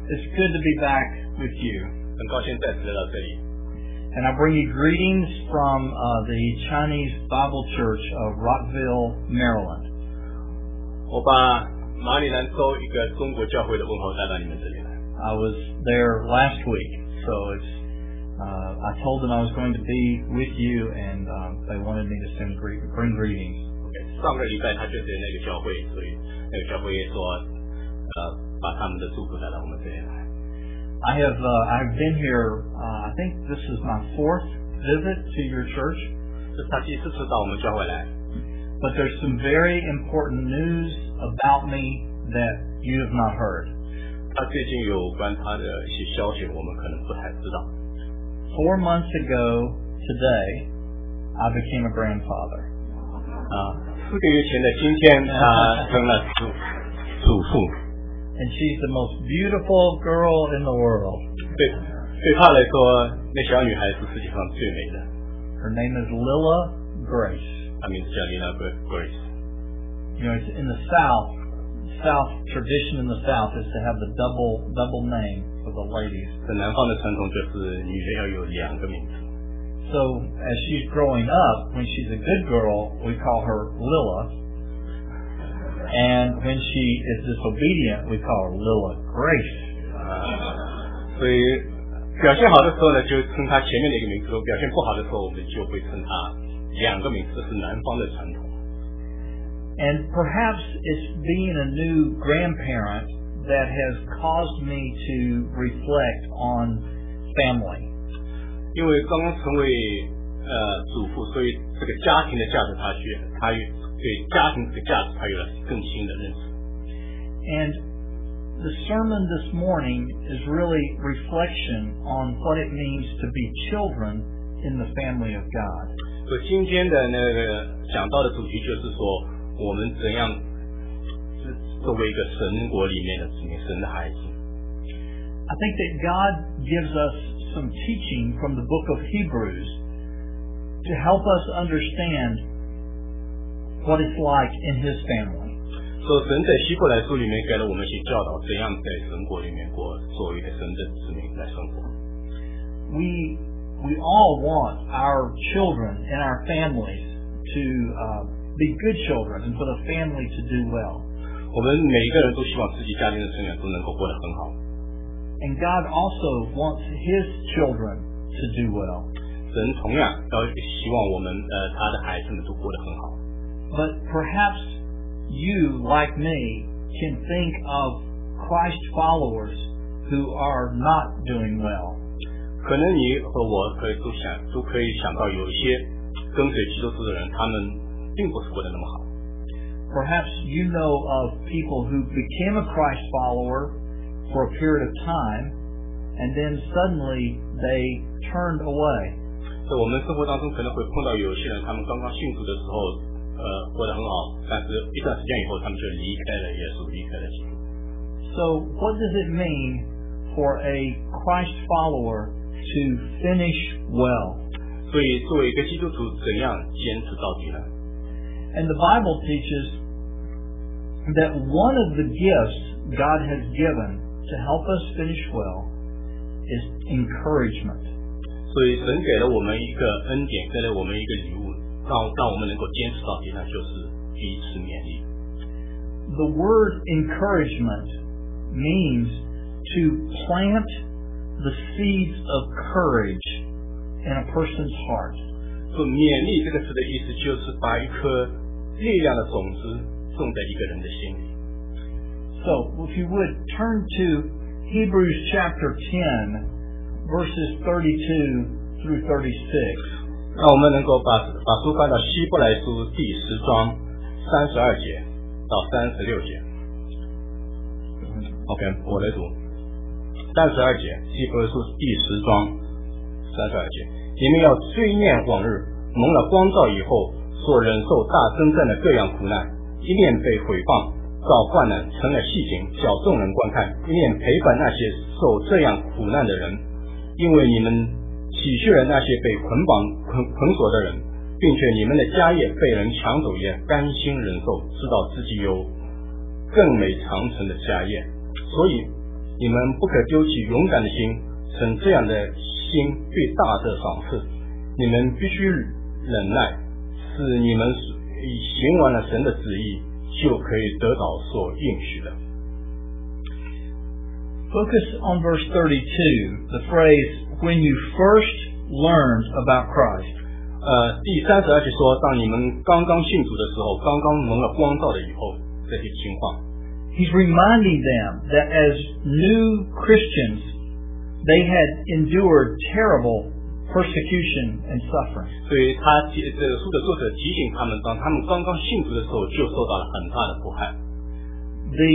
It's good to be back with you. 很高兴再次来到这里。 And I bring you greetings from the Chinese Bible Church of Rockville, Maryland. 我把马里兰州一个中国教会的问候带到你们这里来。 I was there last week, so I told them I was going to be with you, and they wanted me to bring greetings. 上个礼拜他就在那个教会，所以那个教会也说，把他们的祝福带到我们这里来。 I've been here. I think this is my 4th visit to your church. 这是他第4次到我们教会来。 But there's some very important news about me that you have not heard. 他最近有关他的一些消息，我们可能不太知道。 4 months ago today, I became a grandfather. 4个月前的今天，他成了祖父。 And she's the most beautiful girl in the world. 对他来说，那小女孩是世界上最美的。 Her name is Lilla Grace. 她名字叫 Lilla Grace. You know, it's in the South tradition in the South is to have the double name for the ladies. 在南方的传统就是女人要有2个名字。 So as she's growing up, when she's a good girl, we call her Lilla. And when she is disobedient, we call her Lilla Grace. 所以表现好的时候呢，就称她前面的一个名字；表现不好的时候，我们就会称她2个名字，这是南方的传统。 And perhaps it's being a new grandparent that has caused me to reflect on family. 因为刚刚成为祖父，所以这个家庭的价值他对家庭这个价值他有了更新的认识。 And the sermon this morning is really reflection on what it means to be children in the family of God. 所以今天的那个讲到的主题就是说，我们怎样作为一个神国里面的子民，神的孩子。 I think that God gives us some teaching from the book of Hebrews to help us understand what it's like in His family. 所以神在希伯来书里面给了我们一些教导，怎样在神国里面过，作为一个神的子民来生活。 We all want our children and our families to be good children and for the family to do well. 我们每一个人都希望自己家庭的成员都能够过得很好。 And God also wants His children to do well. 神同样要希望我们他的孩子们都过得很好。 But perhaps you, like me, can think of Christ followers who are not doing well. 可能你和我都可以想到有一些跟随基督徒的人，他们并不是过得那么好。 Perhaps you know of people who became a Christ follower for a period of time, and then suddenly they turned away. 在我们生活当中可能会碰到有些人，他们刚刚信主的时候过得很好，但是一段时间以后他们就离开了耶稣，离开了基督。 So what does it mean for a Christ follower to finish well? 所以作为一个基督徒，怎样坚持到底呢？ And the Bible teaches that one of the gifts God has given to help us finish well is encouragement. 所以神给了我们一个恩典，给了我们一个礼物，让我们能够坚持到底，那就是彼此勉励。 The word encouragement means to plant the seeds of courage in a person's heart. 所以勉励这个词的意思就是把一颗力量的种子种在一个人的心里。 So, if you would turn to Hebrews chapter 10, verses 32 through 36. 让我们能够把书翻到希伯来书第10章32节到36节。OK， 我来读32节，希伯来书第10章32节，你们要追念往日蒙了光照以后所忍受大征战的各样苦难，一面被毁谤遭患难成了戏景，叫众人观看，一面陪伴那些受这样苦难的人，因为你们体恤了那些被捆锁的人，并且你们的家业被人抢走也甘心忍受，知道自己有更美长存的家业。所以你们不可丢弃勇敢的心，趁这样的心被大的赏赐。你们必须忍耐，使你们行完了神的旨意，就可以得到所应许的。 Focus on verse 32, the phrase, when you first learned about Christ. 第32节说，当你们刚刚信主的时候，刚刚蒙了光照的以后，这些情况。 He's reminding them that as new Christians, they had endured terrible persecution and suffering. 所以这个书的作者提醒他们，当他们刚刚信主的时候，就受到了很大的迫害。 The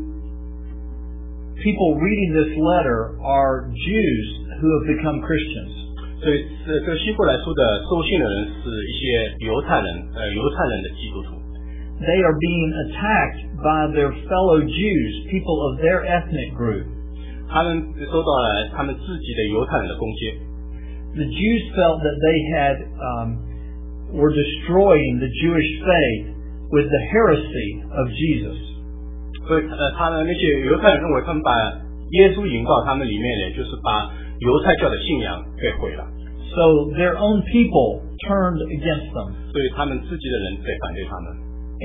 people reading this letter are Jews who have become Christians. 所以这个希伯来书的收信的人是一些犹太人的基督徒。 They are being attacked by their fellow Jews, people of their ethnic group. 他们受到了他们自己的犹太人的攻击。 The Jews felt that they were destroying the Jewish faith with the heresy of Jesus. 所以他们那些犹太人认为他们把耶稣引到他们里面呢，就是把犹太教的信仰给毁了。 So their own people turned against them. 所以他们自己的人在反对他们。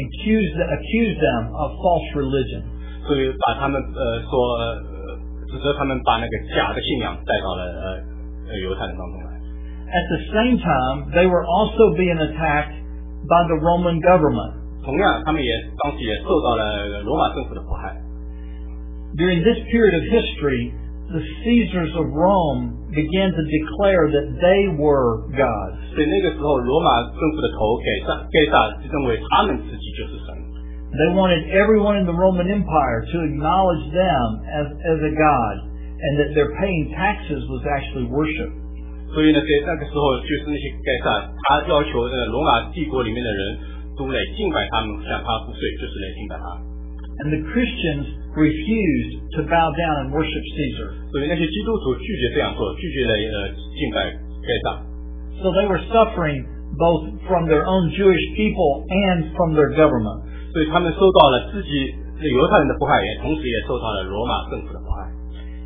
Accused them of false religion. 所以把他们指责他们把那个假的信仰带到了犹太人当中来。 At the same time, they were also being attacked by the Roman government. 同样，他们当时也受到了罗马政府的迫害。 During this period of history, the Caesars of Rome began to declare that they were gods. 所以那个时候，罗马政府的头盖萨认为他们自己就是神。 They wanted everyone in the Roman Empire to acknowledge them as a god, and that their paying taxes was actually worship. 所以呢，在那个时候，就是那些盖萨，他要求罗马帝国里面的人都来敬拜他们，向他付税，就是来敬拜他。 And the Christians refused to bow down and worship Caesar. 所以那些基督徒拒绝这样做，拒绝来敬拜盖萨。 So they were suffering both from their own Jewish people and from their government. 所以他们受到了自己犹太人的迫害，也同时也受到了罗马政府的迫害。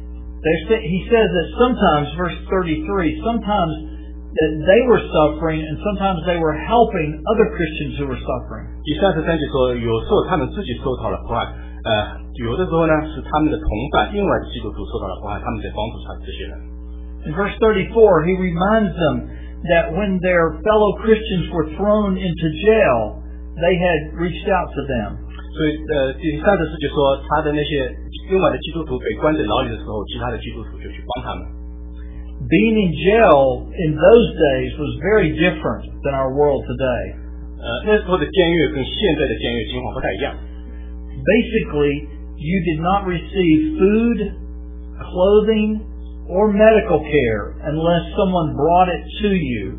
He says that sometimes, verse 33, sometimes that they were suffering and sometimes they were helping other Christians who were suffering. 第33节说，有时候他们自己受到了迫害，有的时候呢是他们的同伴，另外的基督徒受到了迫害，他们在帮助这些人。 In verse 34, he reminds them that when their fellow Christians were thrown into jail, they had reached out to them. 所以第34节说，他的那些另外的基督徒被关在牢里的时候，其他的基督徒就去帮他们。 Being in jail in those days was very different than our world today. 那时候的监狱跟现在的监狱情况不太一样。 Basically, you did not receive food, clothing, or medical care unless someone brought it to you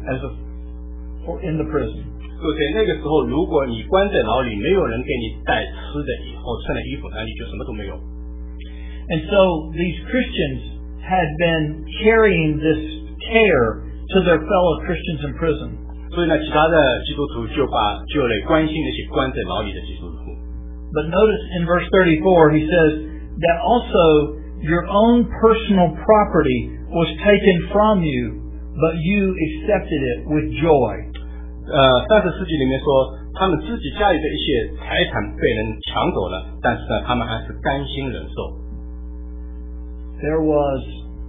in the prison. 所以在那个时候，如果你关在牢里，没有人给你带吃的或穿的衣服，那你就什么都没有。 And so these Christians had been carrying this care to their fellow Christians in prison. 所以呢，其他的基督徒就来关心那些关在牢里的基督徒。 But notice in verse 34, he says that also your own personal property was taken from you, but you accepted it with joy. 34节里面说，他们自己家里的一些财产被人抢走了，但是呢，他们还是甘心忍受。 There was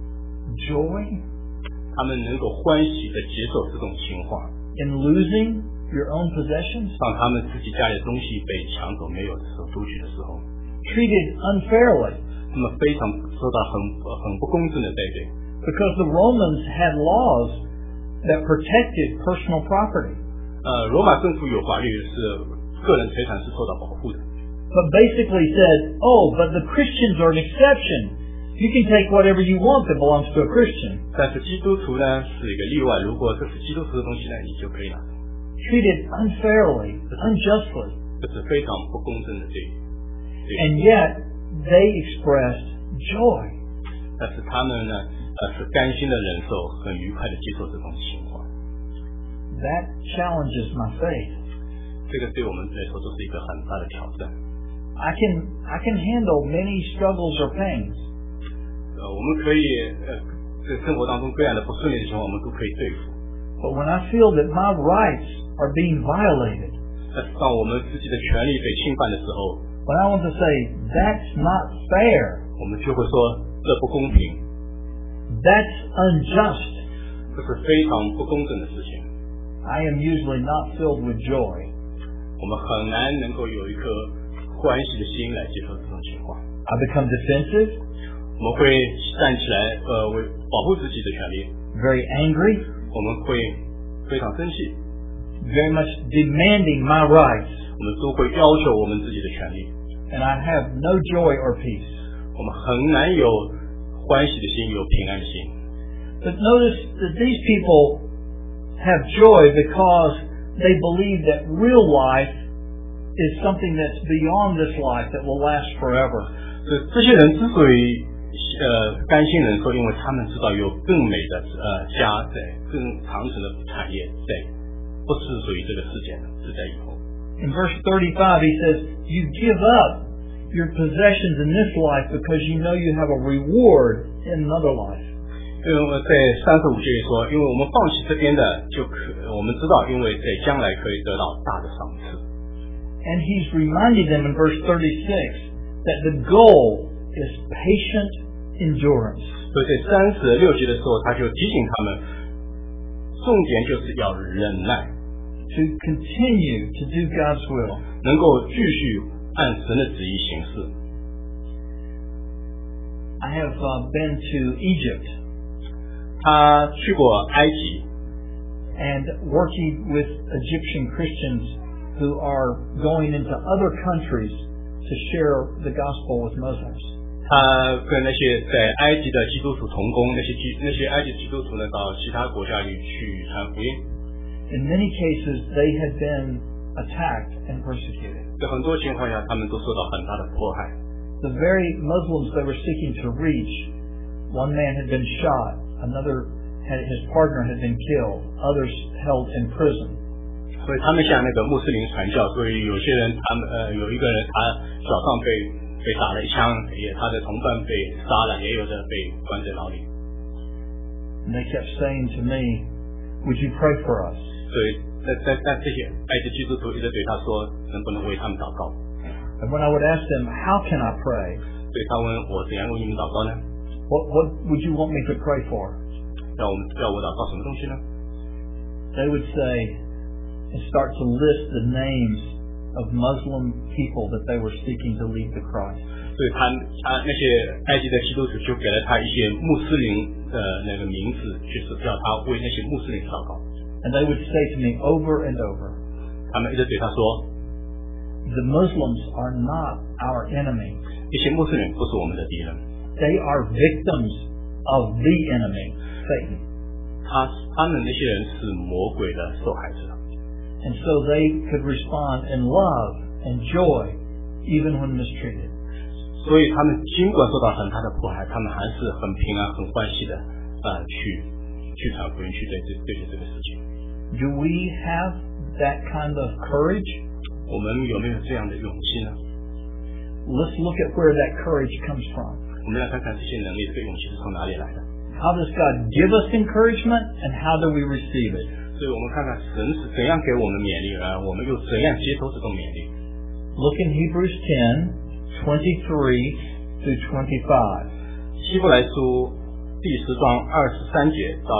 joy. 他们能够欢喜的接受这种情况。 In losing your own possessions. 当他们自己家里的东西被抢走没有的时候，出去的时候。 Treated unfairly. 他们非常受到很不公正的对待。 Because the Romans had laws that protected personal property. 罗马政府有法律是个人财产是受到保护的。 But basically said, but the Christians are an exception. You can take whatever you want that belongs to a Christian. 但是基督徒呢是一个例外，如果这是基督徒的东西呢，你就可以拿。 Treated unfairly, unjustly. 这是非常不公正的对。 And yet they expressed joy. 但是他们呢是甘心的忍受，很愉快的接受这种情况。 That challenges my faith. 这个对我们来说都是一个很大的挑战。 I can handle many struggles or pains. 我们可以在生活当中各样的不顺利的情况，我们都可以对付。 But when I feel that my rights are being violated, 当我们自己的权利被侵犯的时候， when I want to say, that's not fair, 我们就会说这不公平， that's unjust, 这是非常不公正的事情。 I am usually not filled with joy. 我们很难能够有一颗欢喜的心来接受这种情况。 I become defensive, 我们会站起来，为保护自己的权利。 very angry, 我们会非常生气， very much demanding my rights, 我们都会要求我们自己的权利。 and I have no joy or peace. 我们很难有欢喜的心，有平安的心。 But notice that these people have joy because they believe that real life is something that's beyond this life that will last forever. 这些人之所以甘心忍受，因为他们知道有更美的家在，更长程的产业在，不是属于这个世界的，是在以后。 In verse 35, he says, you give up your possessions in this life because you know you have a reward in another life. 因为在35节说，因为我们放弃这边的，我们知道，因为在将来可以得到大的赏赐。 And he's reminding them in verse 36 that the goal is patient endurance. 所以在36节的时候，他就提醒他们，重点就是要忍耐， To continue to do God's will. 能够继续按神的旨意行事。 I have been to Egypt. 他去过埃及， And working with Egyptian Christians who are going into other countries to share the gospel with Muslims. 他跟那些在埃及的基督徒同工，那些埃及基督徒呢，到其他国家里去传福音。 In many cases, they had been attacked and persecuted. 在很多情况下，他们都受到很大的迫害。 The very Muslims they were seeking to reach, one man had been shot, his partner had been killed, others held in prison. 所以他们向那个穆斯林传教，所以有些人有一个人他脚上被打了一枪，他的同伴被杀了，也有的被关在牢里。 And they kept saying to me, would you pray for us? 所以在这些埃及基督徒一直对他说，能不能为他们祷告？ And when I would ask them, how can I pray? 所以他问我怎样为你们祷告呢？ What would you want me to pray for? 要我祷告什么东西呢？ They would say, and start to list the names of Muslim people that they were seeking to lead to Christ. 所以他那些埃及的基督徒就给了他一些穆斯林的那个名字，就是叫他为那些穆斯林祷告。 And they would say to me over and over, 他们一直对他说， the Muslims are not our enemy. 这些穆斯林不是我们的敌人， They are victims of the enemy, Satan. 他们那些人是魔鬼的受害者。 And so they could respond in love and joy even when mistreated. 所以他们尽管受到很大的迫害，他们还是很平安、很欢喜的去传福音，去对决这个事情。 Do we have that kind of courage? 我们有没有这样的勇气呢？ Let's look at where that courage comes from. 我们来看看这些能力、这个勇气是从哪里来的。 How does God give us encouragement and how do we receive it? 所以我们看看神是怎样给我们勉励，我们又怎样接受这种勉励。 Look in Hebrews 10:23 through 25. 希伯来书第10章23节到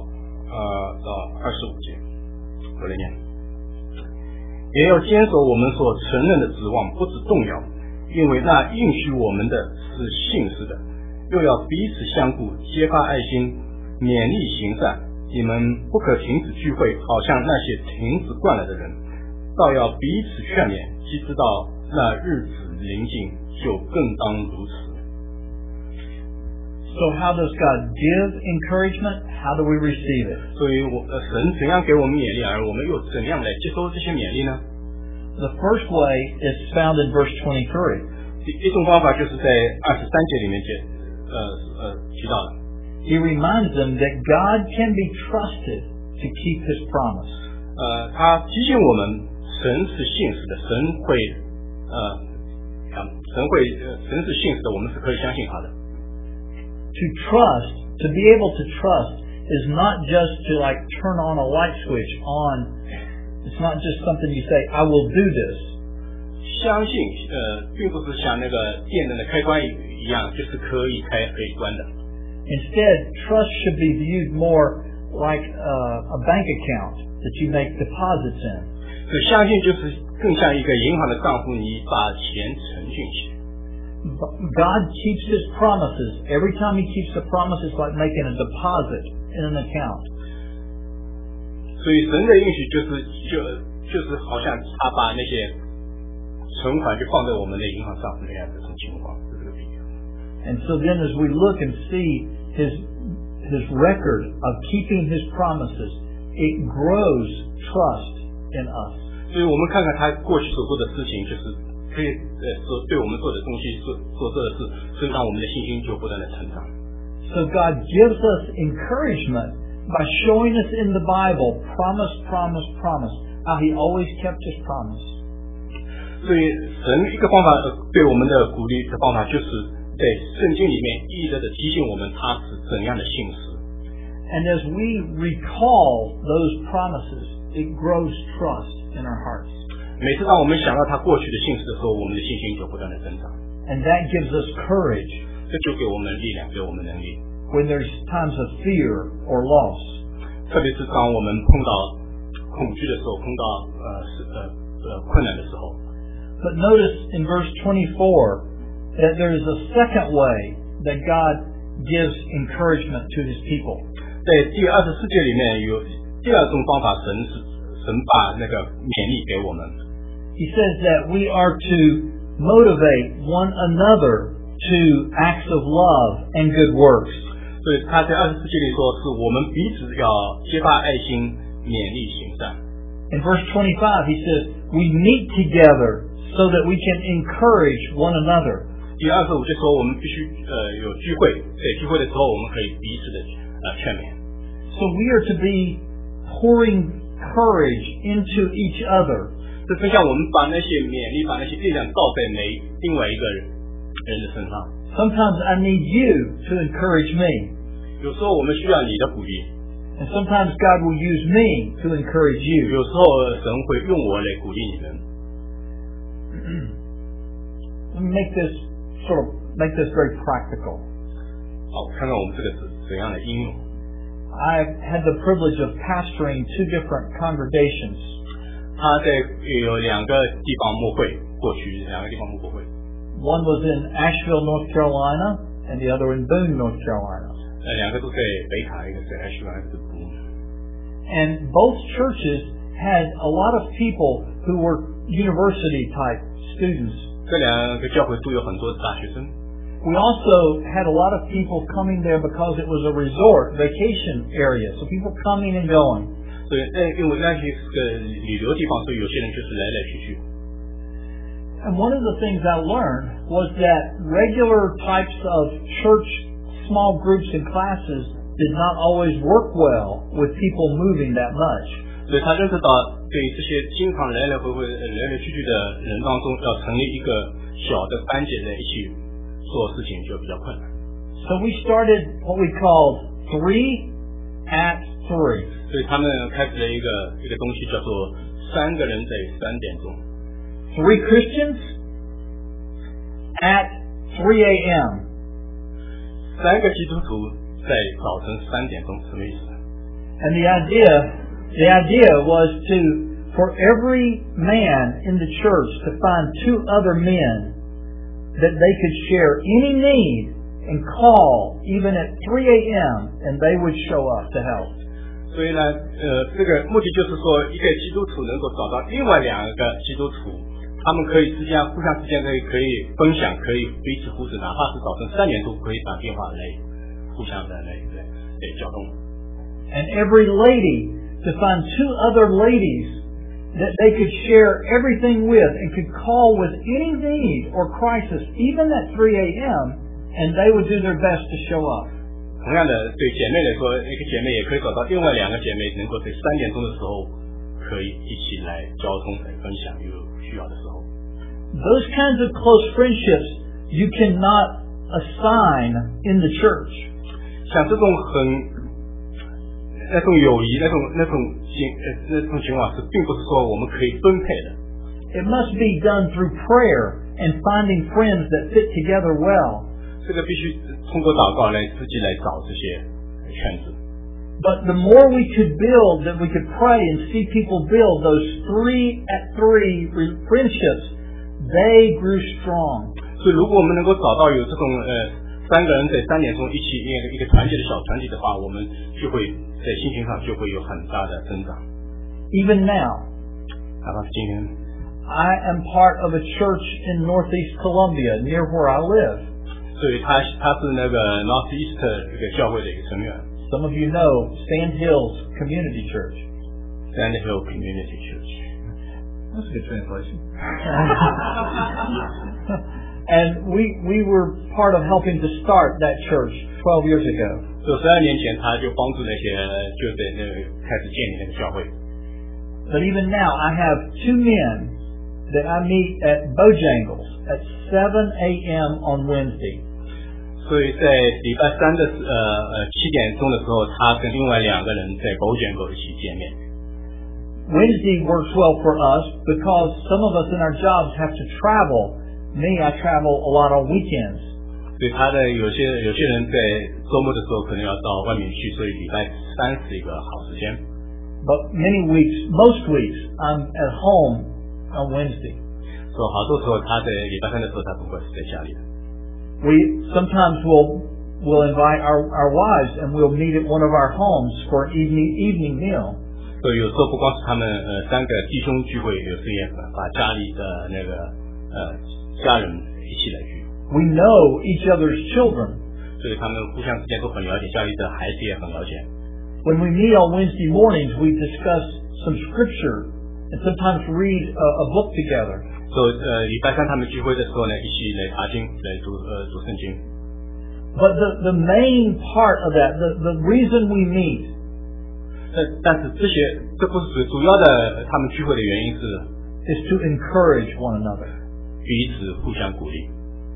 25节，我来念。也要坚守我们所承认的指望，不致动摇，因为那应许我们的是信实的。又要彼此相顾，揭发爱心，勉励行善。你们不可停止聚会，好像那些停止惯了的人，倒要彼此劝勉，既知道那日子临近，就更当如此。 So how does God give encouragement? How do we receive it? 所以神怎样给我们勉励，而我们又怎样来接收这些勉励呢？ The first way is found in verse 23. 一种方法就是在23节里面提到的。 He reminds them that God can be trusted to keep His promise. 他提醒我们，神是信实的，神是信实的，我们是可以相信他的。 to trust, to be able to trust, is not just to like turn on a light switch on. It's not just something you say, I will do this. 相信并不是像那个电灯的开关一样，就是可以开可以关的。 Instead, trust should be viewed more like a bank account that you make deposits in. 所以相信就是更像一个银行的账户，你把钱存进去。 God keeps His promises. Every time He keeps a promise, it's like making a deposit in an account. 所以神的应许就是好像他把那些存款就放在我们的银行账户那样的这种情况，是这个比喻。 And so then, as we look and see His record of keeping His promises, it grows trust in us. 所以我们看看他过去所做的事情，就是可以说对我们做的东西做这的事，所以让我们的信心就不断的成长。 So God gives us encouragement by showing us in the Bible promise, promise, promise, how He always kept His promise. 所以神一个方法对我们的鼓励的方法，就是在圣经里面一直的提醒我们他是怎样的信实。 And as we recall those promises, it grows trust in our hearts. 每次当我们想到他过去的信实的时候，我们的信心就不断的增长。 And that gives us courage. 这就给我们力量，给我们能力。 When there's times of fear or loss. 特别是当我们碰到恐惧的时候，碰到困难的时候。 But notice in verse 24 that there is a second way that God gives encouragement to His people. 在第24节里面有第二种方法，神把那个勉励给我们。 He says that we are to motivate one another to acts of love and good works. 所以他在24节里说，是我们彼此要揭发爱心，勉励行善。 In verse 25 he says, we meet together so that we can encourage one another. 第25节说我们必须有聚会，在聚会的时候我们可以彼此的劝勉。 So we are to be pouring courage into each other. 这就像我们把那些勉励，把那些力量倒在另外一个人的身上。 Sometimes I need you to encourage me. 有时候我们需要你的鼓励。 And sometimes God will use me to encourage you. 有时候神会用我来鼓励你们。 Let me make this very practical. 好，看看我们这个是怎样的应用。 I've had the privilege of pastoring 2 different congregations. 他在有2个地方牧会，过去2个地方牧会。 One was in Asheville, North Carolina, and the other in Boone, North Carolina. 2个都在北卡，一个在 Asheville， 一个在 Boone。 And both churches had a lot of people who were university-type students. 这2个教会都有很多大学生。 We also had a lot of people coming there because it was a resort, vacation area, so people coming and going. 所以因为那些个旅游地方，所以有些人就是来来去去。 And one of the things I learned was that regular types of church small groups and classes did not always work well with people moving that much. 所以他认识到，对于这些经常来来回回、来来去去的人当中，要成立一个小的班级来一起做事情就比较困难。 So we started what we called 3 at 3. 所以他们开始了一个东西，叫做3个人在3点钟。 3 Christians at 3 a.m. 3个基督徒在早晨3点钟，什么意思？ And the idea was for every man in the church to find 2 other men that they could share any need and call even at 3 a.m. and they would show up to help. 所以呢，这个目的就是说，一个基督徒能够找到另外2个基督徒，他们可以互相之间可以分享，可以彼此扶持，哪怕是早晨3点钟可以打电话来互相的来交通。 And every lady to find 2 other ladies that they could share everything with and could call with any need or crisis, even at 3 a.m., and they would do their best to show up. 同样的，对姐妹来说，一个姐妹也可以找到另外2个姐妹，能够在3点钟的时候可以一起来交通、来分享有需要的时候。 Those kinds of close friendships you cannot a sign in the church. 像这种那种友谊那种情况是并不是说我们可以分配的。 It must be done through prayer and finding friends that fit together well. 这个必须通过祷告来自己来找这些圈子。 But the more we could build, that we could pray and see people build those 3-at-3 friendships, they grew strong. 所以如果我们能够找到有这种3个人在3点钟一起一个团结的小团体的话，我们就会在心情上就会有很大的增长。 Even now, 哪怕是今天 I am part of a church in Northeast Columbia, near where I live. 所以他是那个 Northeast 这个教会的一个成员。 Some of you know Sand Hills Community Church. Sand Hill Community Church. That's a good translation. And we were part of helping to start that church 12 years ago. 就12年前，他就帮助那些就在开始建立那个教会。 But even now, I have 2 men that I meet at Bojangles at 7 a.m. on Wednesday. 所以在礼拜3的7点钟的时候，他跟另外2个人在Bojangles一起见面。 Wednesday works well for us because some of us in our jobs have to travel. Me, I travel a lot on weekends. 所以他的有些人在周末的时候可能要到外面去，所以礼拜3是一个好时间。 But most weeks, I'm at home on Wednesday. 所以好多时候他在礼拜3的时候，他不会是在家里的。 We sometimes will invite our wives and we'll meet at one of our homes for an evening meal. 所以有时候不光是他们3个弟兄聚会，有时也把家里的那个家人一起来聚。 We know each other's children. 所以他们互相之间都很了解，家里的孩子也很了解。 When we meet on Wednesday mornings, we discuss some scripture and sometimes read a book together. 所以礼拜3他们聚会的时候呢，一起来查经，来读圣经。 But the main part of that, the reason we meet, 但是这不是主要的，他们聚会的原因是 is to encourage one another. 彼此互相鼓励。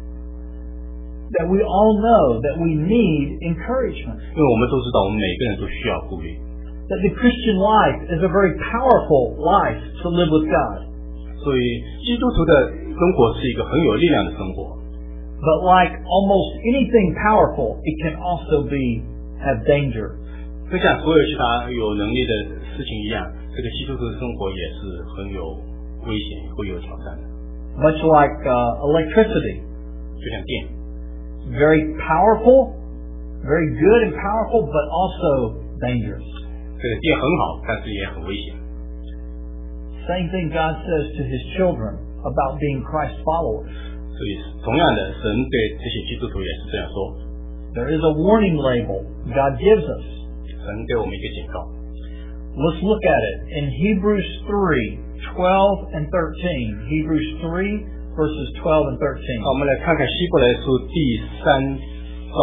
That we all know that we need encouragement. 因为我们都知道，我们每个人都需要鼓励。 That the Christian life is a very powerful life to live with God. 所以基督徒的生活是一个很有力量的生活。 But like almost anything powerful, it can also have danger. 就像所有其他有能力的事情一样，这个基督徒的生活也是很有危险，会有挑战的。 Much like electricity. 就像电。 Very powerful, very good and powerful, but also dangerous. 这个电很好，但是也很危险。 Same thing God says to His children about being Christ followers. 所以同样的，神对这些基督徒也是这样说。 There is a warning label God gives us. 神给我们一个警告。 Let's look at it in Hebrews 3:12 and 13. Hebrews 3 verses 12 and 13. 好，我们来看看希伯来书第3章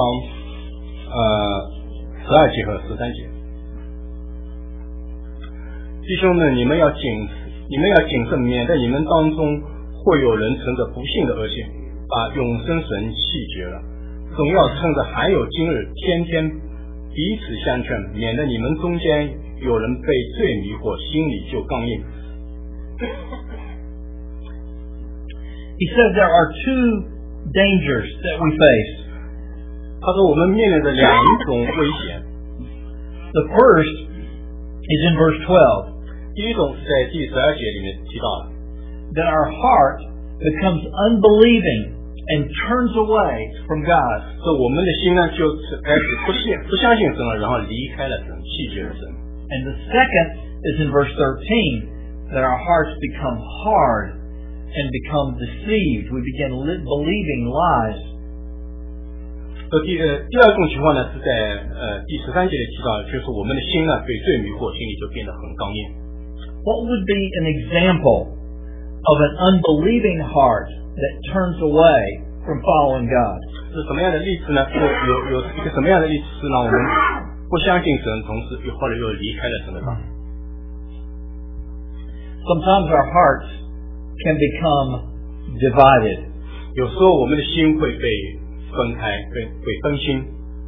12节和13节。弟兄们，你们要谨慎，免得你们当中或有人乘着不幸的恶行，把永生神弃绝了。总要趁着还有今日，天天彼此相劝，免得你们中间有人被罪迷惑，心里就刚硬。 He says there are 2 dangers that we face. 他说我们面临着2种危险。 The first is in verse 12. 第一种是在第12节里面提到的。 That our heart becomes unbelieving and turns away from God. 所以我们的心呢，就开始不相信神了，然后离开了神，弃绝了神。 And the second is in verse 13. That our hearts become hard and become deceived. We begin believing lies. 第二种情况呢，是在第13节里提到，就是我们的心呢被罪迷惑，心里就变得很刚硬。 What would be an example of an unbelieving heart that turns away from following God? 是什么样的例子呢？有一个什么样的例子是让我们不相信神，同时或者又离开了神的道？ Sometimes our hearts can become divided. 有时候我们的心会被分开，会分心。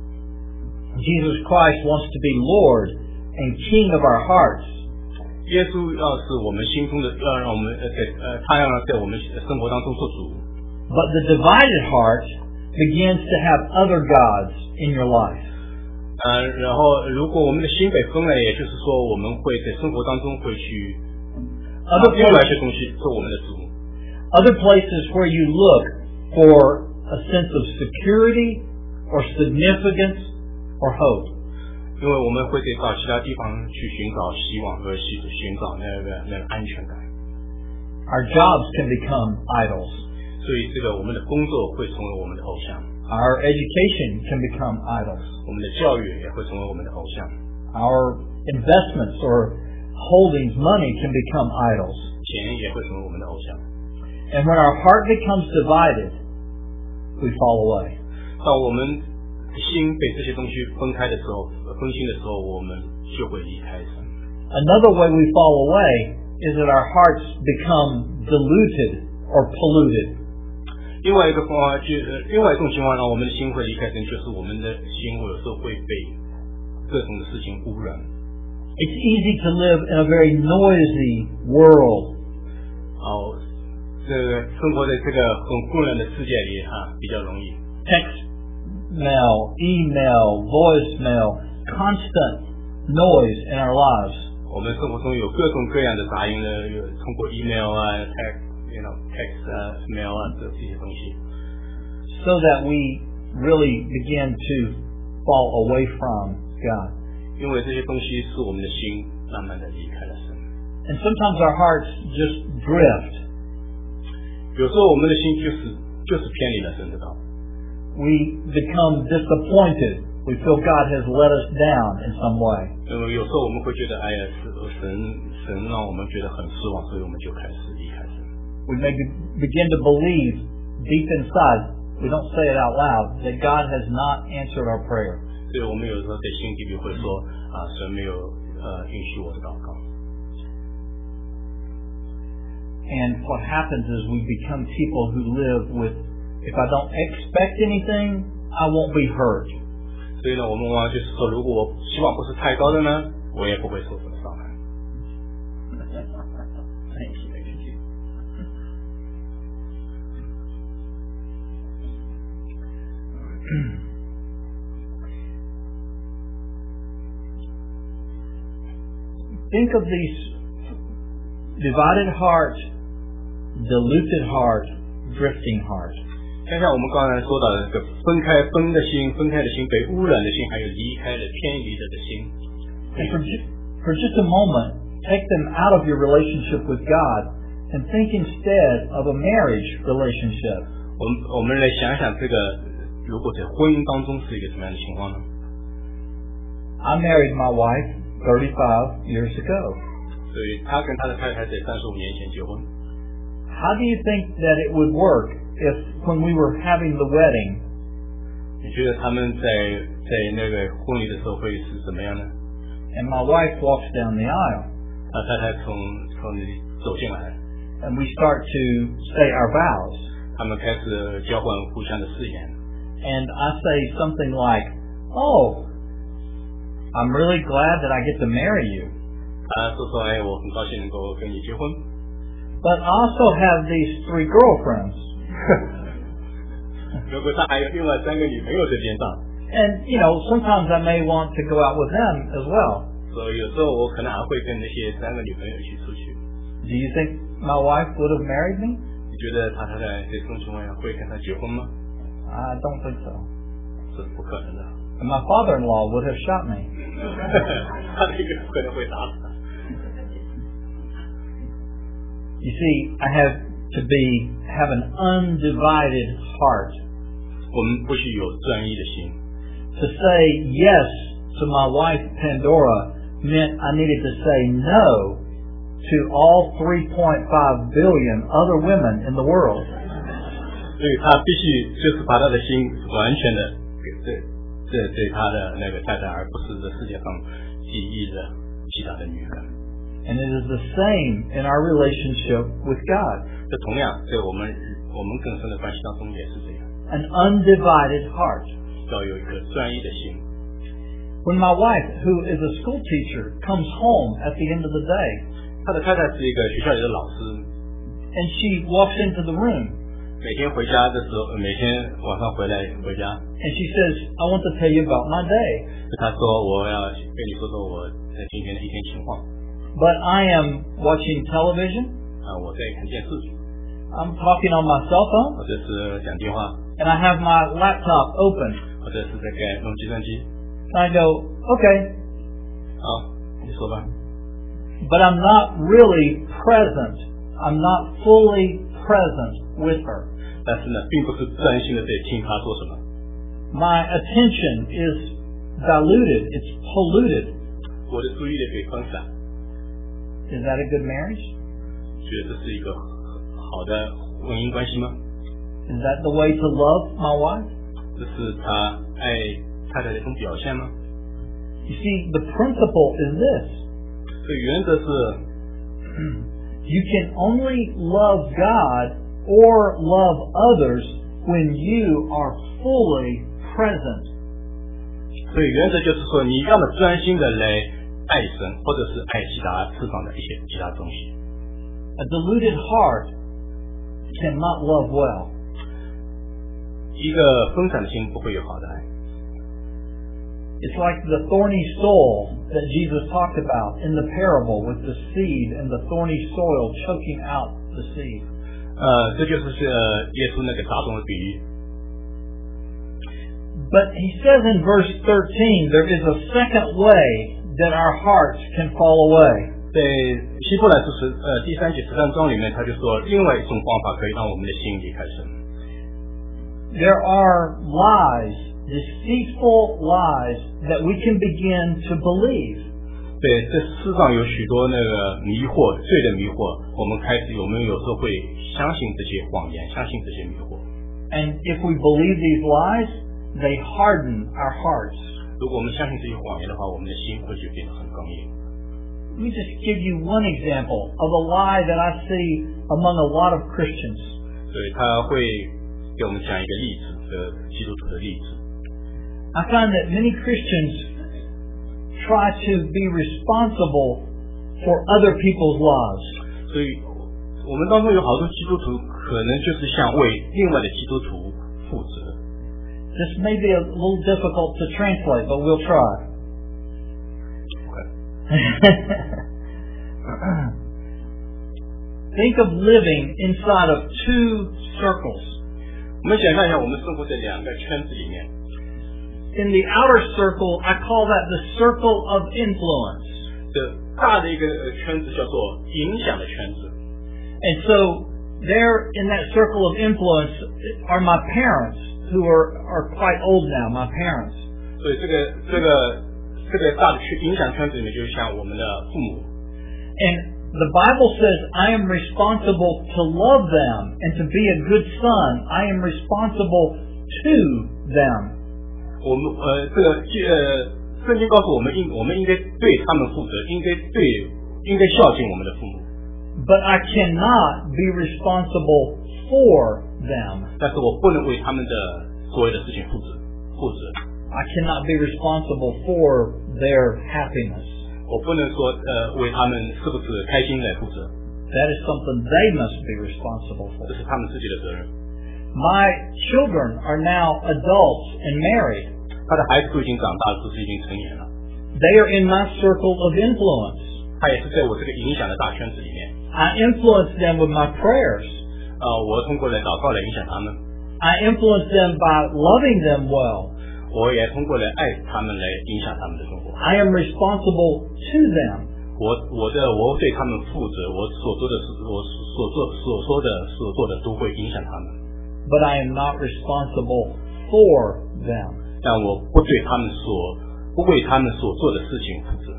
Jesus Christ wants to be Lord and King of our hearts. 耶稣要是我们心中的，要让我们他要在我们生活当中做主。 But the divided heart begins to have other gods in your life. 然后如果我们的心被分了，也就是说我们会在生活当中会去另外一些东西做我们的主。 Other places where you look for a sense of security or significance or hope. 因为我们会到其他地方去寻找希望和寻找那个安全感。 Our jobs can become idols. 所以这个我们的工作会成为我们的偶像。 Our education can become idols. 我们的教育也会成为我们的偶像。 Our investments or holdings, money can become idols. 钱也会成为我们的偶像。 And when our heart becomes divided, we fall away. 当我们心被这些东西分开的时候，分心的时候，我们就会离开神。 Another way we fall away is that our hearts become diluted or polluted. 另外一种情况呢，我们的心会离开神，就是我们的心有时候会被各种的事情污染。 It's easy to live in a very noisy world. 这个生活在这个很混乱的世界里比较容易。 Text mail, email, voicemail, constant noise in our lives. 我们生活中有各种各样的杂音呢，通过 email text mail 这些东西。 So that we really begin to fall away from God. 因为这些东西使我们的心慢慢的离开了神。 And sometimes our hearts just drift. 有时候我们的心就是偏离了神的道。 We become disappointed. We feel God has let us down in some way. 有时候我们会觉得，神让我们觉得很失望，所以我们就开始离开神。 We may begin to believe deep inside, we don't say it out loud, that God has not answered our prayer. 所以我们有时候在心底里会说，神没有允许我的祷告。 And what happens is we become people who live with, if I don't expect anything, I won't be hurt. 所以呢，我们往往就是说，如果我希望不是太高的呢，我也不会受什么伤害。 Thank you. Think of these divided heart, diluted heart, drifting heart. 想想我们刚才说到的这个分开的心、被污染的心，还有离开了偏离了的心。 And for just a moment, take them out of your relationship with God and think instead of a marriage relationship. 我们来想想这个，如果在婚姻当中是一个什么样的情况呢？ I married my wife 35 years ago. 所以他跟他的太太在35年前结婚。 How do you think that it would work if, when we were having the wedding, 你觉得他们在那个婚礼的时候会是怎么样呢？ and my wife walks down the aisle, 他太太从里走进来， and we start to say our vows, 他们开始交换互相的誓言。 and I say something like, "Oh, I'm really glad that I get to marry you." 他说我很高兴能够跟你结婚。 But I also have these 3 girlfriends. 如果他还有另外3个女朋友在边上。 And, sometimes I may want to go out with them as well. 所以有时候我可能还会跟那些3个女朋友一起出去。 Do you think my wife would have married me? 你觉得他太太在这种情况下会跟他结婚吗？ I don't think so. 是不可能的。 And my father-in-law would have shot me. 他那个可能会打死他。 You see, I have to have an undivided heart. 我们不许有专一的心。 To say yes to my wife Pandora meant I needed to say no to all 3.5 billion other women in the world. 所以他必须就是把他的心完全的对他的那个太太，而不是这世界上记忆的其他的女人。 And it is the same in our relationship with God. 这同样在我们更深的关系当中也是这样。 an undivided heart. 要有一颗专一的心。 When my wife, who is a school teacher, comes home at the end of the day, 他的太太是一个学校里的老师， and she walks into the room, 每天回家的时候，每天晚上回家， and she says, I want to tell you about my day. 他说我要跟你说说我在今天的一天情况。 But I am watching television, 我在看电视， I'm talking on my cell phone, 或者是讲电话， and I have my laptop open. 或者是在用计算机。 And I go, okay, 好，你说吧。 but I'm not really present. I'm not fully present with her. 但是呢，并不是专心的在听他说什么。 My attention is diluted. It's polluted. 我的注意力被分散， Is that a good marriage? 觉得这是一个好的婚姻关系吗？ Is that the way to love my wife? 这是他爱太太的一种表现吗？ You see, the principle is this. 这原则是， You can only love God or love others when you are fully present. 所以原则就是说，你要么专心的来爱神，或者是爱其他世上的一些其他东西。 A deluded heart cannot love well. 一个分散的心不会有好的爱。 It's like the thorny soil that Jesus talked about in the parable with the seed and the thorny soil choking out the seed. 这就是耶稣那个大众的比喻。 But he says in verse 13, there is a second way that our hearts can fall away. 在希伯来书第3节13章里面，他就说，另外一种方法可以让我们的心离开神。 There are lies, deceitful lies, that we can begin to believe. 对，这世上有许多那个迷惑，罪的迷惑，我们有时候会相信这些谎言，相信这些迷惑。 And if we believe these lies, they harden our hearts. 如果我们相信这些谎言的话，我们的心会就变得很刚硬。 Let me just give you one example of a lie that I see among a lot of Christians. 所以他会给我们讲一个例子，基督徒的例子。 I find that many Christians try to be responsible for other people's lives. 所以我们当中有好多基督徒，可能就是想为另外的基督徒负责。 This may be a little difficult to translate, but we'll try. Think of living inside of two circles. 我们想象一下，我们生活在两个圈子里面。 In the outer circle, I call that the circle of influence. 这大的一个圈子叫做影响的圈子。 And so there in that circle of influence are my parents, who are quite old now, my parents. 所以这个大的影响圈子里面，就像我们的父母。 And the Bible says I am responsible to love them and to be a good son. I am responsible to them. 我们圣经告诉我们应该对他们负责，应该孝敬我们的父母。 But I cannot be responsible for them. 但是我不能为他们的所有的事情负责。 I cannot be responsible for their happiness. 我不能说为他们是不是开心来负责， That is something they must be responsible 这 for. 是他们自己的责任。 My children are now adults and married. 他的孩子都已经长大了，都是已经成年了。 They are in my circle of influence. 他也是在我这个影响的大圈子里面。 I influence them with my prayers. 我通过来祷告来影响他们， I influence them by loving them well. 我也通过来爱他们来影响他们的生活。 I am responsible to them. 我对他们负责，我所做的事，我所做的都会影响他们。 But I am not responsible for them. 但我不为他们所做的事情负责。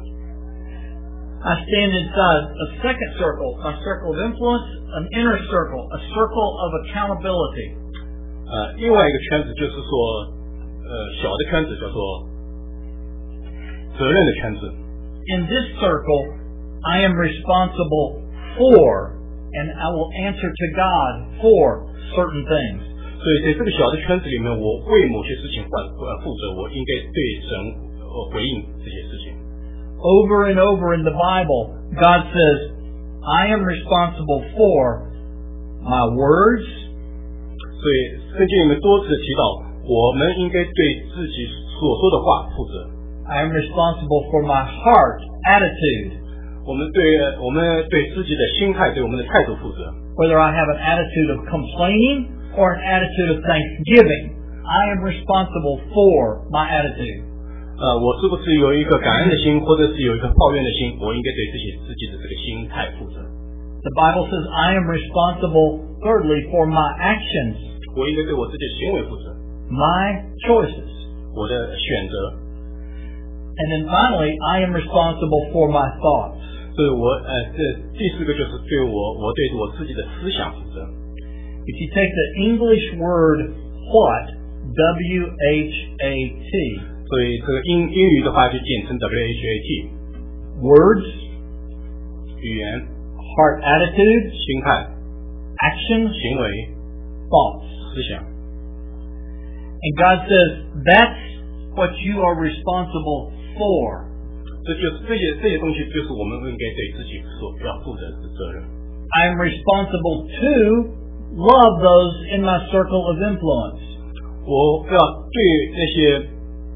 I stand inside a second circle, a circle of influence, an inner circle, a circle of accountability. 另外一个圈子就是说，小的圈子叫做责任的圈子。 In this circle, I am responsible for, and I will answer to God for certain things. 所以在这个小的圈子里面，我为某些事情负责，我应该对神回应这些事情。 Over and over in the Bible, God says, I am responsible for my words. 所以圣经里面多次提到，我们应该对自己所说的话负责。 I am responsible for my heart, attitude. 我们对自己的心态，对我们的态度负责。 Whether I have an attitude of complaining or an attitude of thanksgiving, I am responsible for my attitude. 我是不是有一个感恩的心，或者是有一个抱怨的心？我应该对自己的这个心态负责。 The Bible says I am responsible, thirdly, for my actions. 我应该对我自己的行为负责。 My choices. 我的选择。 And then finally, I am responsible for my thoughts. 所以这第四个就是对我对我自己的思想负责。 If you take the English word what, W-H-A-T. 所以这个英语的话就简称 WHAT。 Words, 语言 heart attitude, 心态 actions, 行为 thoughts. 思想。 And God says, that's what you are responsible for. 这就是这些东西就是我们应该对自己所要负责的责任。 I am responsible to love those in my circle of influence. 我要对那些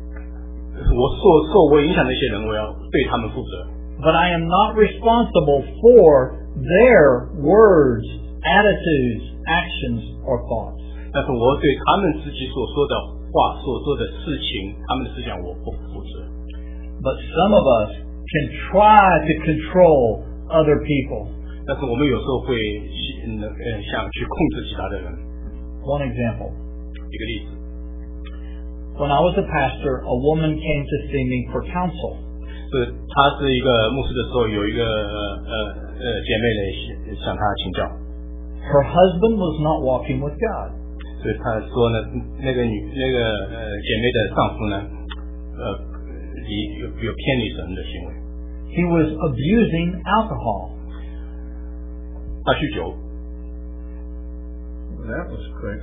受我影响的一些人，我要对他们负责。 But I am not responsible for their words, attitudes, actions, or thoughts. 但是我对他们自己所说的话、所做的事情、他们的思想，我不负责。 But some of us can try to control other people. 但是我们有时候会想去控制其他的人。 One example. 一个例子， When I was a pastor, a woman came to see me for counsel. 他是一个牧师的时候，有一个姐妹来向他请教。 Her husband was not walking with God. 所以他说呢，那个姐妹的丈夫呢，有偏离神的行为。 He was abusing alcohol. 他酗酒。 That was quick.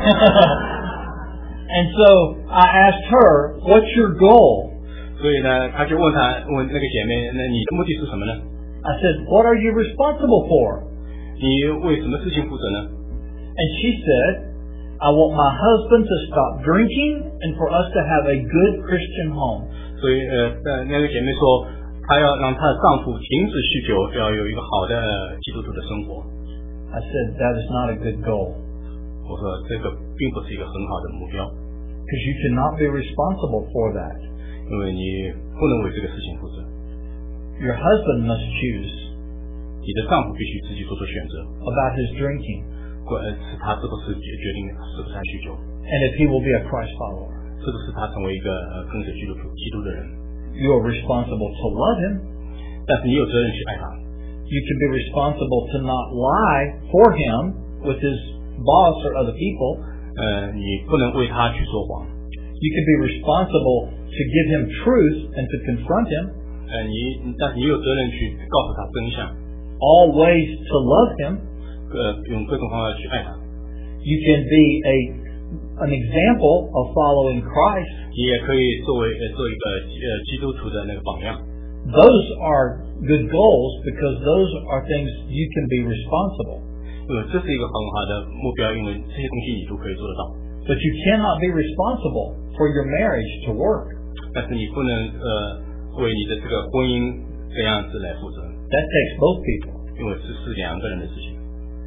And so I asked her, "What's your goal?" 所以呢，他就问那个姐妹，那你的目的是什么呢？ I said, "What are you responsible for?" 你为什么事情负责呢？ And she said, "I want my husband to stop drinking and for us to have a good Christian home." 所以那个姐妹说，她要让她的丈夫停止酗酒，要有一个好的基督徒的生活。 I said, "That is not a good goal." 我说这个并不是一个很好的目标， Because you cannot be responsible for that. 因为你不能为这个事情负责， Your husband must choose 你的丈夫必须自己做出选择， about his drinking 是他是不是决定是不是他酗酒， and if he will be a Christ follower. 是不是他成为一个跟随基督的人。 You are responsible to love him. 但是你有责任去爱他， You can be responsible to not lie for him with his boss or other people. 你不能为他去说谎， You can be responsible to give him truth and to confront him. 但是你有责任去告诉他真相， All ways to love him. 用各种方法去爱他。 You can be an example of following Christ. 你也可以做一个基督徒的那个榜样。 Those are good goals because those are things you can be responsible. 这是一个很好的目标，因为这些东西你都可以做得到。 But you cannot be responsible for your marriage to work. 但是你不能为你的这个婚姻这样子来负责， That takes both people. 因为这是两个人的事情。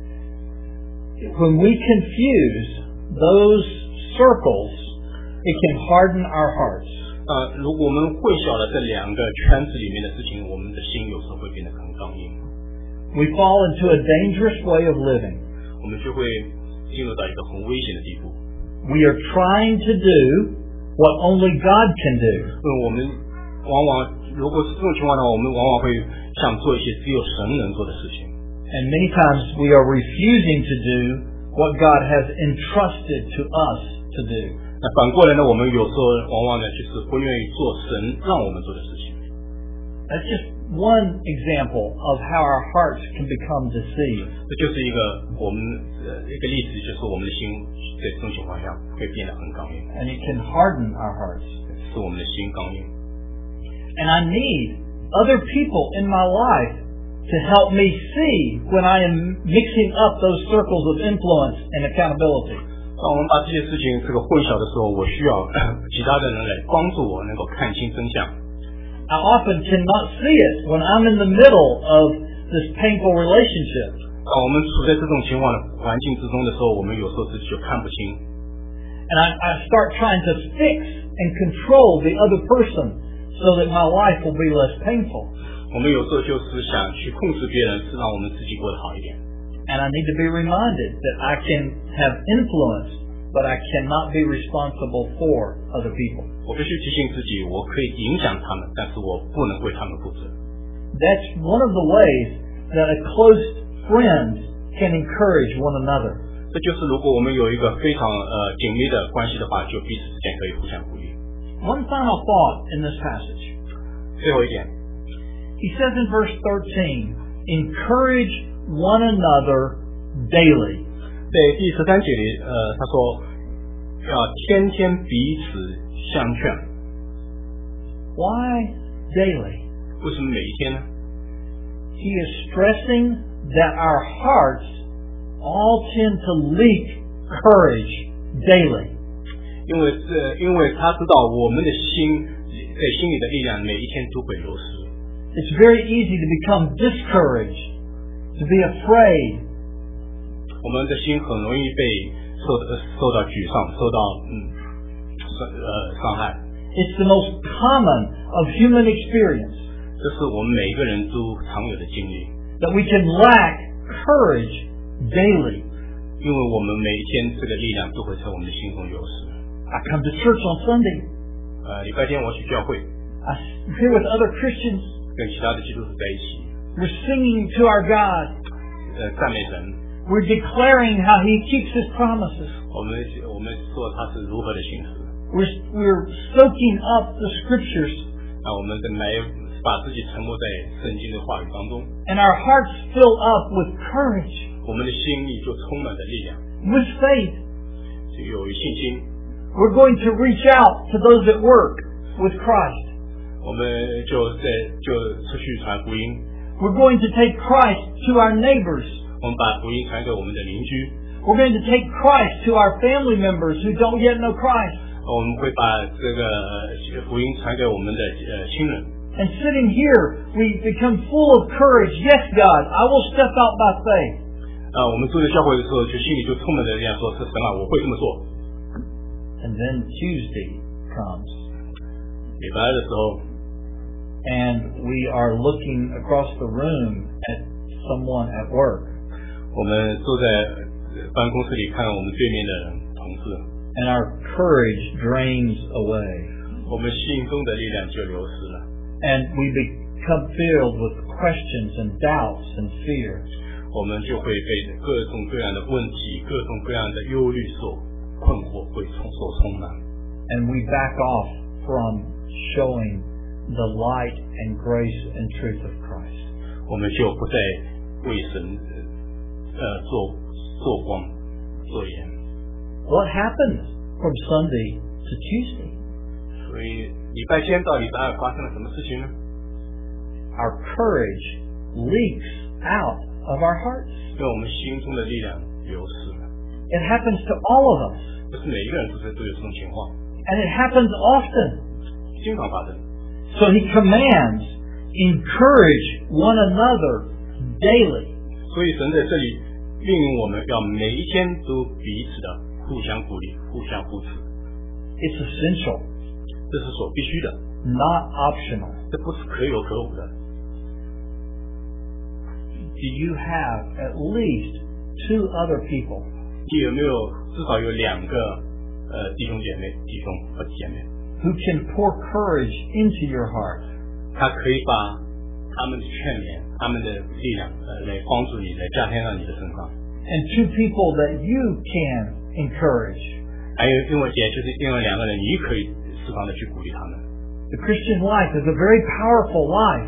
When we confuse those circles, it can harden our hearts. 如果我们混淆了这两个圈子里面的事情，我们的心有时候会变得很刚硬。 We fall into a dangerous way of living. 我们就会进入到一个很危险的地步。 We are trying to do what only God can do. 因为我们往往如果是这种情况的话，我们往往会想做一些只有神能做的事情。 And many times we are refusing to do what God has entrusted to us to do. 那反过来呢，我们有时候往往呢就是不愿意做神让我们做的事情。 That's just one example of how our hearts can become deceived. 这就是一个例子，就是我们的心在这种情况下会变得很刚硬， And it can harden our hearts. 使我们的心刚硬。 And I need other people in my life to help me see when I am mixing up those circles of influence and accountability. 当我们把这些事情混淆的时候，我需要其他的人来帮助我能够看清真相。 I often cannot see it when I'm in the middle of this painful relationship. 当我们处在这种情况的环境之中的时候，我们有时候自己就看不清。 And I start trying to fix and control the other person so that my life will be less painful. 我们有时候就是想去控制别人，是让我们自己过得好一点。 And I need to be reminded that I can have influence, but I cannot be responsible for other people. 我必须提醒自己，我可以影响他们，但是我不能为他们负责。 That's one of the ways that a close friend can encourage one another. 这就是如果我们有一个非常紧密的关系的话，就彼此之间可以互相鼓励。 One final thought in this passage. 最后一点， He says in verse 13, encourage one another daily. 在第13节里，他说要天天彼此相劝。 Why daily? 为什么每一天呢？ He is stressing that our hearts all tend to leak courage daily. 因为他知道我们的心在心里的力量每一天都会流失。 It's very easy to become discouraged, to be afraid. 我们的心很容易被受到沮丧，受到伤害。 It's the most common of human experience 这是我们每一个人都常有的经历， that we can lack courage daily. 因为我们每一天这个力量都会在我们的心中流失。 I come to church on Sunday. 礼拜天我去教会， I here with other Christians. 跟其他的基督徒在一起， We're singing to our God. 赞美神。 We're declaring how He keeps His promises. 我们说他是如何的行事， We're soaking up the Scriptures. 我们把自己沉没在圣经的话语当中， And our hearts fill up with courage, 我们的心里就充满着力量， with faith. 就有信心。 We're going to reach out to those at work with Christ. 我们就出去传福音， We're going to take Christ to our neighbors. 我们把福音传给我们的邻居， We're going to take Christ to our family members who don't yet know Christ. 我们会把这个福音传给我们的亲人。 And sitting here, we become full of courage. Yes, God, I will step out by faith. 我们坐在教会的时候，就心里就充满着力量，说：“是神啊，我会这么做。” And then Tuesday comes, 礼拜二的时候， and we are looking across the room at someone at work, 我们坐在办公室里看我们对面的同事， and our courage drains away, 我们心中的力量就流失了， and we become filled with questions and doubts and fear. 我们就会被各种各样的问题、各种各样的忧虑所困惑，会所充满。 And we back off from showing the light and grace and truth of Christ. 我们就不再为神做光做盐。 What happened from Sunday to Tuesday? 所以礼拜天到礼拜二发生了什么事情呢？ Our courage leaks out of our hearts. 因为我们心中的力量流失了。 It happens to all of us. 不是每一个人都有这种情况， And it happens often. 经常发生。 So He commands, encourage one another daily. 所以神在这里命令我们要每一天都彼此的互相鼓励、互相扶持， It's essential, 这是所必须的， not optional. 这不是可有可无的。 Do you have at least 2 other people 你有没有至少有2个弟兄和姐妹， who can pour courage into your heart? 他可以把他们的劝勉、他们的力量来帮助你，来加添到你的身上。 And 2 people that you can encourage. 还有另外就是另外2个人，你可以适当的去鼓励他们。 The Christian life is a very powerful life.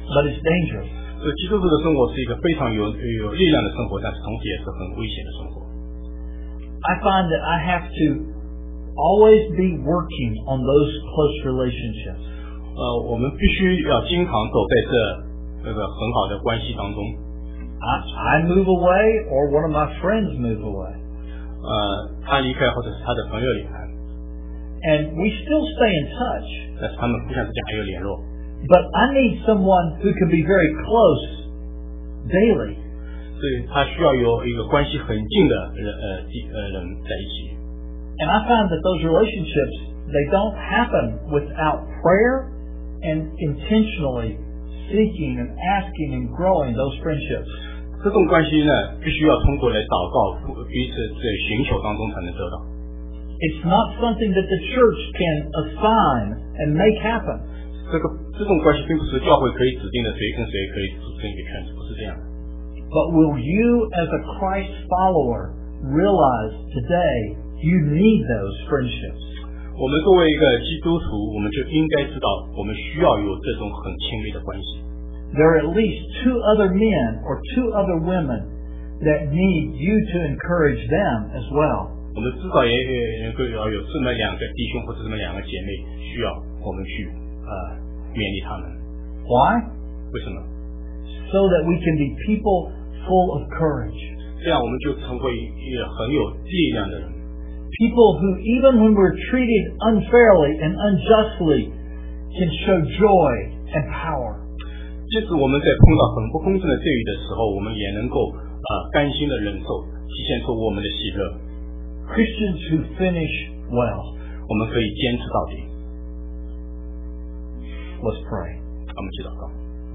but it's dangerous. 所以基督徒的生活是一个非常有力量的生活，但是同时也是很危险的生活。 I find that I have to always be working on those close relationships. 我们必须要经常走在这个很好的关系当中。 I move away, or one of my friends move away. 他离开，或者是他的朋友离开。 And we still stay in touch. 但是他们互相之间还有联络。 But I need someone who can be very close daily. 所以他需要有一个关系很近的人在一起。 And I find that those relationships, they don't happen without prayer and intentionally seeking and asking and growing those friendships. 这种关系呢，必须要通过来祷告，彼此在寻求当中才能得到。 It's not something that the church can assign and make happen. 这种关系并不是教会可以指定的，谁跟谁可以组成一个圈子，不是这样的。 But will you, as a Christ follower, realize today you need those friendships? 我们作为一个基督徒，我们就应该知道，我们需要有这种很亲密的关系。 There are at least 2 other men or 2 other women that need you to encourage them as well. 我们至少也能够要有这么2个弟兄或者这么2个姐妹，需要我们去勉励他们。 Why? 为什么？ So that we can be people full of courage. 这样我们就成为一个很有力量的人。 People who, even when we're treated unfairly and unjustly, can show joy and power. 即使我们在碰到很不公正的对遇的时候，我们也能够甘心的忍受，体现出我们的喜乐。 Christians who finish well. 我们可以坚持到底。 Let's pray. 我们祈祷告。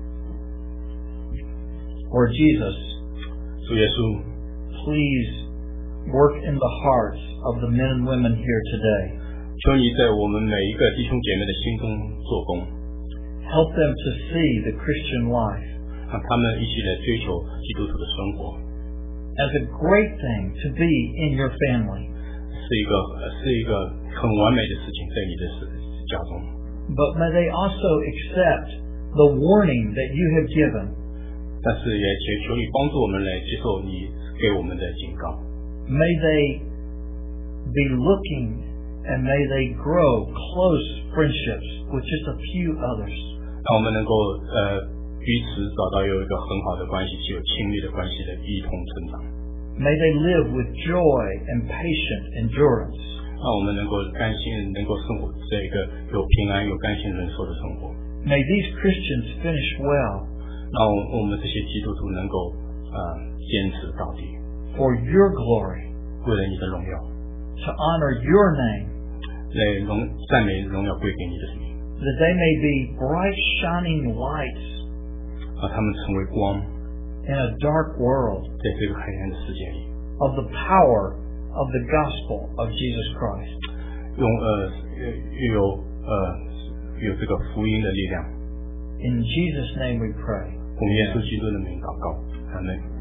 Lord Jesus, 主耶稣， please work in the hearts of the men and women here today. 求你在我们每一个弟兄姐妹的心中做工， Help them to see the Christian life 让他们一起来追求基督徒的生活， as a great thing to be in your family. 是一个很完美的事情，在你的家中。 But may they also accept the warning that you have given. 但是也求你帮助我们来接受你给我们的警告。 May they be looking and may they grow close friendships with just a few others. 让我们能够彼此找到有一个很好的关系，具有亲密的关系的一同成长。 May they live with joy and patient endurance. 让我们能够甘心，能够生活在一个有平安、有甘心忍受的生活。 May these Christians finish well. 让我们这些基督徒能够坚持到底， For your glory, 为了你的荣耀， to honor your name, 来赞美荣耀归给你的名， that they may be bright shining lights 让他们成为光， in a dark world 在这个黑暗的世界里， of the power of the gospel of Jesus Christ. 有这个福音的力量。 In Jesus' name we pray. 奉耶稣基督的名祷告，阿门。